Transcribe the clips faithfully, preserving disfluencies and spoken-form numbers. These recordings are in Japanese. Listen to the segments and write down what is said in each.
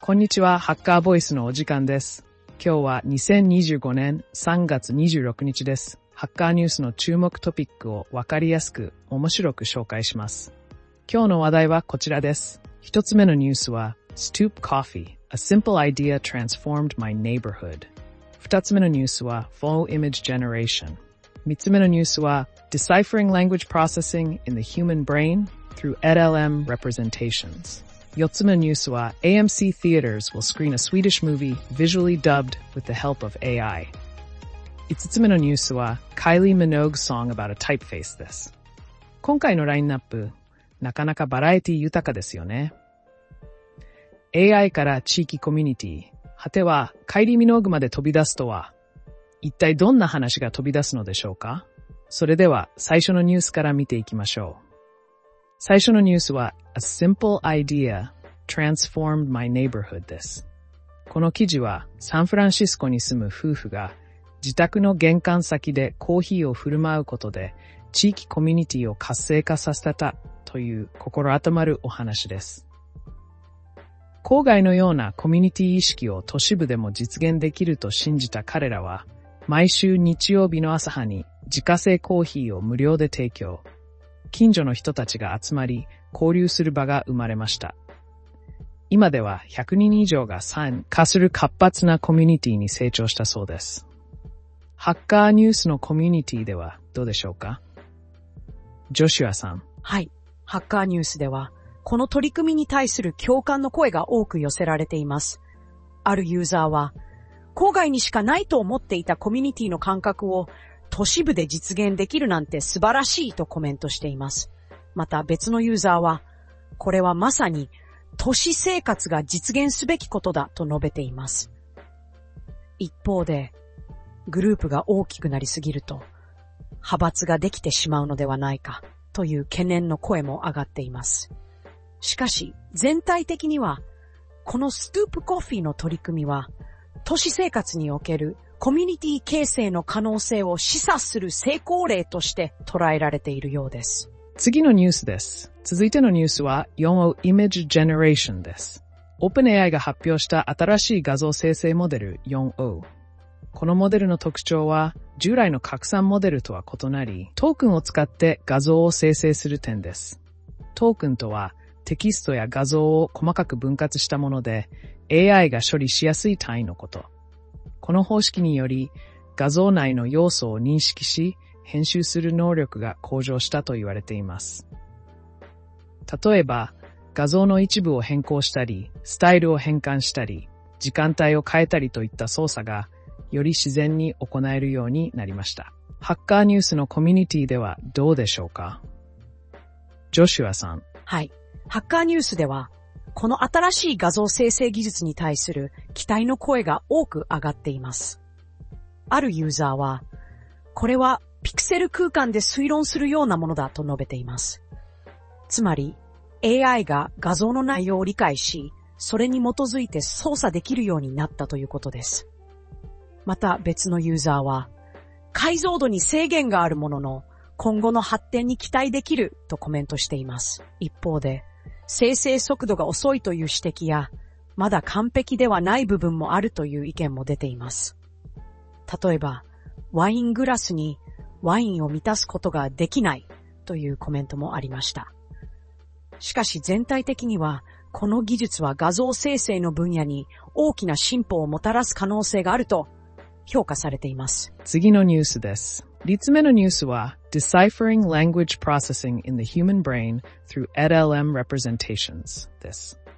こんにちは、ハッカーボイスのお時間です。今日はにせんにじゅうごねんさんがつにじゅうろくにちです。ハッカーニュースの注目トピックをわかりやすく面白く紹介します。今日の話題はこちらです。一つ目のニュースは Stoop Coffee, a simple idea transformed my neighborhood。二つ目のニュースは Full Image Generation。三つ目のニュースは Deciphering Language Processing in the Human Brain through エルエルエム Representations。四つ目のニュースは エーエムシー Theaters will screen a Swedish movie visually dubbed with the help of エーアイ。五つ目のニュースは Kylie Minogue's song about a typeface です。今回のラインナップ、なかなかバラエティ豊かですよね。エーアイ から地域コミュニティ、果てはカイリー・ミノーグまで飛び出すとは、一体どんな話が飛び出すのでしょうか？それでは最初のニュースから見ていきましょう。最初のニュースは A simple idea transformed my neighborhood です。この記事はサンフランシスコに住む夫婦が自宅の玄関先でコーヒーを振る舞うことで地域コミュニティを活性化させたという心温まるお話です。郊外のようなコミュニティ意識を都市部でも実現できると信じた彼らは毎週日曜日の朝葉に自家製コーヒーを無料で提供。近所の人たちが集まり、交流する場が生まれました。今ではひゃくにん以上が参加する活発なコミュニティに成長したそうです。ハッカーニュースのコミュニティではどうでしょうか？ジョシュアさん。 はい。ハッカーニュースでは、この取り組みに対する共感の声が多く寄せられています。あるユーザーは、郊外にしかないと思っていたコミュニティの感覚を都市部で実現できるなんて素晴らしいとコメントしています。また別のユーザーは、これはまさに都市生活が実現すべきことだと述べています。一方で、グループが大きくなりすぎると、派閥ができてしまうのではないかという懸念の声も上がっています。しかし、全体的には、このストゥープコフィーの取り組みは、都市生活におけるコミュニティ形成の可能性を示唆する成功例として捉えられているようです。 次のニュースです。続いてのニュースは フォー Image Generation です。OpenAI が発表した新しい画像生成モデル フォー。このモデルの特徴は従来の拡散モデルとは異なり、トークンを使って画像を生成する点です。トークンとはテキストや画像を細かく分割したもので、エーアイ が処理しやすい単位のこと。この方式により、画像内の要素を認識し、編集する能力が向上したと言われています。例えば、画像の一部を変更したり、スタイルを変換したり、時間帯を変えたりといった操作が、より自然に行えるようになりました。ハッカーニュースのコミュニティではどうでしょうか？ジョシュアさん。 はい。ハッカーニュースでは、この新しい画像生成技術に対する期待の声が多く上がっています。あるユーザーは、これはピクセル空間で推論するようなものだと述べています。つまり、エーアイ が画像の内容を理解し、それに基づいて操作できるようになったということです。また別のユーザーは、解像度に制限があるものの、今後の発展に期待できるとコメントしています。一方で、生成速度が遅いという指摘や、まだ完璧ではない部分もあるという意見も出ています。例えば、ワイングラスにワインを満たすことができないというコメントもありました。しかし全体的には、この技術は画像生成の分野に大きな進歩をもたらす可能性があると評価されています。 次のニュースです。三つ目のニュースは Deciphering Language Processing in the Human Brain through エルエルエム Representations です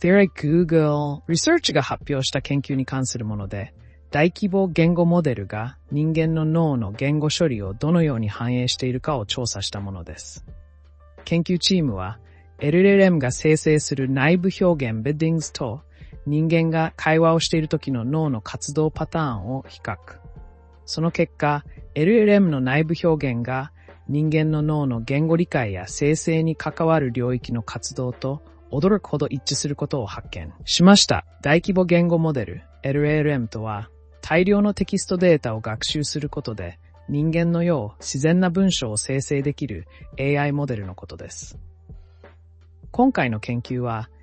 。Google Research が発表した研究に関するもので、大規模言語モデルが人間の脳の言語処理をどのように反映しているかを調査したものです。研究チームは エルエルエム が生成する内部表現 Biddings と人間が会話をしている時の脳の活動パターンを比較。その結果、エルエルエム の内部表現が人間の脳の言語理解や生成に関わる領域の活動と驚くほど一致することを発見しました。大規模言語モデル エルエルエム とは大量のテキストデータを学習することで人間のよう自然な文章を生成できる エーアイ モデルのことです。今回の研究は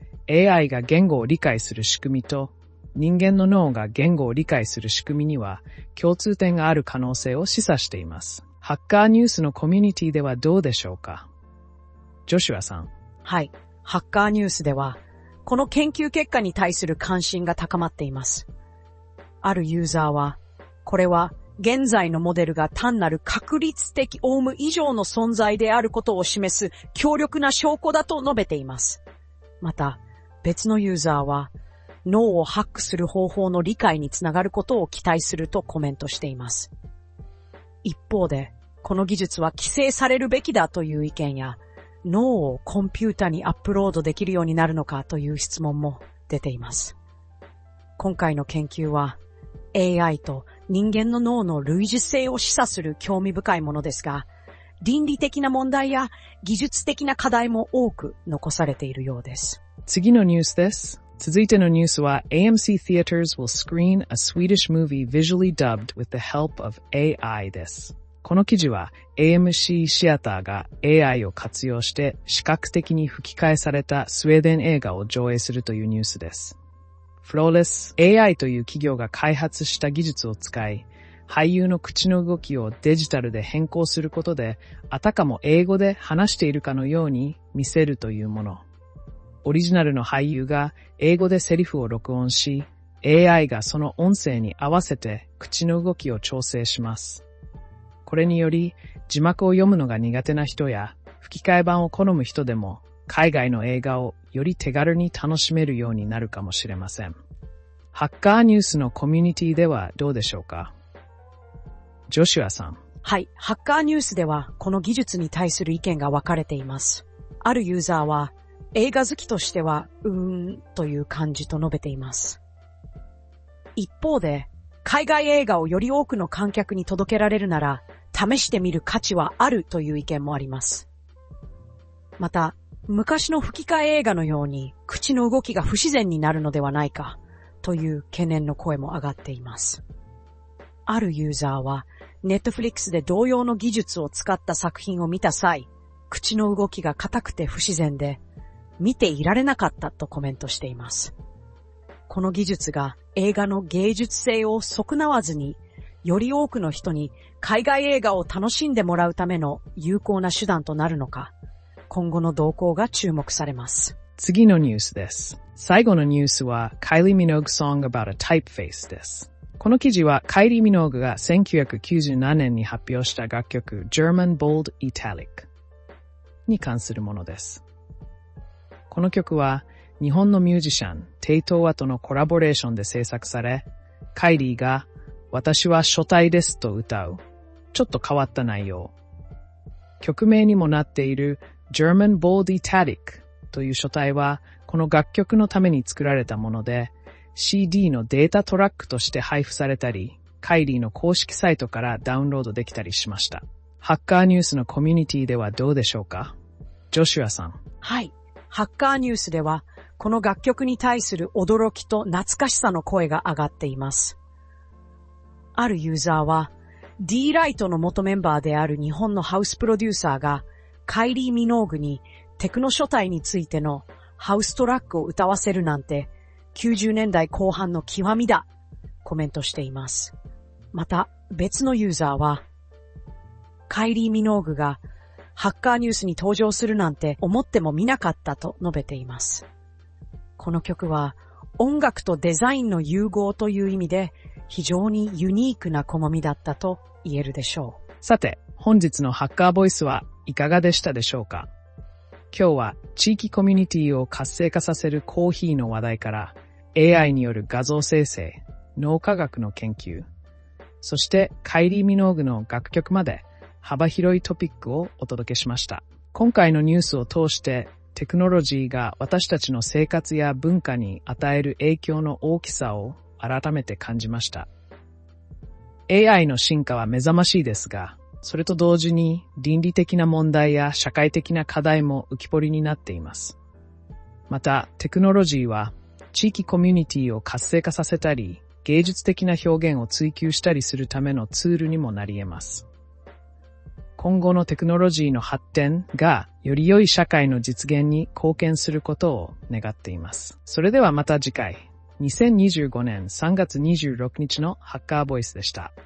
エーアイ が言語を理解する仕組みと人間の脳が言語を理解する仕組みには共通点がある可能性を示唆しています。ハッカーニュースのコミュニティではどうでしょうか？ジョシュアさん。 はい。ハッカーニュースでは、この研究結果に対する関心が高まっています。あるユーザーは、これは現在のモデルが単なる確率的オウム以上の存在であることを示す強力な証拠だと述べています。また、別のユーザーは、脳をハックする方法の理解につながることを期待するとコメントしています。一方で、この技術は規制されるべきだという意見や、脳をコンピュータにアップロードできるようになるのかという質問も出ています。今回の研究は、エーアイ と人間の脳の類似性を示唆する興味深いものですが、倫理的な問題や技術的な課題も多く残されているようです。 次のニュースです。続いてのニュースは エーエムシー Theaters will screen a Swedish movie visually dubbed with the help of エーアイ です。この記事は エーエムシー シアターが エーアイ を活用して視覚的に吹き替えされたスウェーデン映画を上映するというニュースです。フローレス エーアイ という企業が開発した技術を使い、俳優の口の動きをデジタルで変更することで、あたかも英語で話しているかのように見せるというもの。オリジナルの俳優が英語でセリフを録音し、エーアイ がその音声に合わせて口の動きを調整します。これにより、字幕を読むのが苦手な人や吹き替え版を好む人でも、海外の映画をより手軽に楽しめるようになるかもしれません。ハッカーニュースのコミュニティではどうでしょうか？ジョシュアさん。 はい。ハッカーニュースではこの技術に対する意見が分かれています。あるユーザーは映画好きとしてはうーんという感じと述べています。一方で海外映画をより多くの観客に届けられるなら試してみる価値はあるという意見もあります。また、昔の吹き替え映画のように口の動きが不自然になるのではないかという懸念の声も上がっています。あるユーザーはネットフリックスで同様の技術を使った作品を見た際、口の動きが硬くて不自然で見ていられなかったとコメントしています。この技術が映画の芸術性を損なわずにより多くの人に海外映画を楽しんでもらうための有効な手段となるのか、今後の動向が注目されます。 次のニュースです。最後のニュースは Kylie Minogue Song About a Typeface です。この記事はカイリー・ミノーグがせんきゅうひゃくきゅうじゅうななねんに発表した楽曲 German Bold Italic に関するものです。この曲は日本のミュージシャンテイトーアとのコラボレーションで制作され、カイリーが私は初体ですと歌うちょっと変わった内容。曲名にもなっているGerman Bold Italic という書体はこの楽曲のために作られたもので シーディー のデータトラックとして配布されたり、カイリーの公式サイトからダウンロードできたりしました。ハッカーニュースのコミュニティではどうでしょうか？ジョシュアさん。 はい。ハッカーニュースではこの楽曲に対する驚きと懐かしさの声が上がっています。あるユーザーは D ライトの元メンバーである日本のハウスプロデューサーがカイリー・ミノーグにテクノ書体についてのハウストラックを歌わせるなんてきゅうじゅうねんだいこう半の極みだ、コメントしています。また別のユーザーはカイリー・ミノーグがハッカーニュースに登場するなんて思ってもみなかったと述べています。この曲は音楽とデザインの融合という意味で非常にユニークな好みだったと言えるでしょう。 さて、本日のハッカーボイスはいかがでしたでしょうか？今日は地域コミュニティを活性化させるコーヒーの話題から エーアイ による画像生成、脳科学の研究、そしてカイリー・ミノーグの楽曲まで幅広いトピックをお届けしました。今回のニュースを通してテクノロジーが私たちの生活や文化に与える影響の大きさを改めて感じました。エーアイ の進化は目覚ましいですが、それと同時に倫理的な問題や社会的な課題も浮き彫りになっています。また、テクノロジーは地域コミュニティを活性化させたり、芸術的な表現を追求したりするためのツールにもなり得ます。今後のテクノロジーの発展がより良い社会の実現に貢献することを願っています。それではまた次回、にせんにじゅうごねんさんがつにじゅうろくにちのハッカーボイスでした。